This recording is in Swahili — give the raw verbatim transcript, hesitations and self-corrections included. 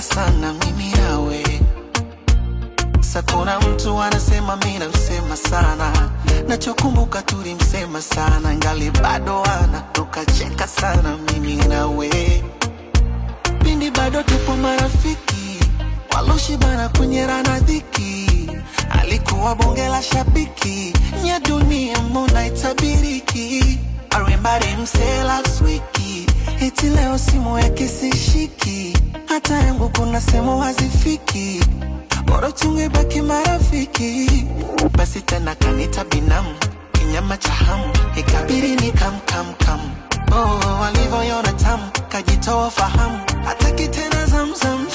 tulicheka sana mimi nawe. Sakuna mtu anasema mimi namsema sana, nachokumbuka tulimsema sana, ngali bado ana tukacheka sana mimi nawe. Pindi bado tupo marafiki, waloshibana kunyerana dhiki, alikuwa bonge la shabiki, nya dunia mbona itabiriki. I remember him say last week, eti leo simu yake sishiki, hata yangu kuna semo hazifiki, bora tungebaki marafiki. Basi tena kanita binamu, kinyama cha hamu, ikabiri ni kam kam kam. Oh, walivyoiona tamu, kajitoa fahamu, hataki tena zamzam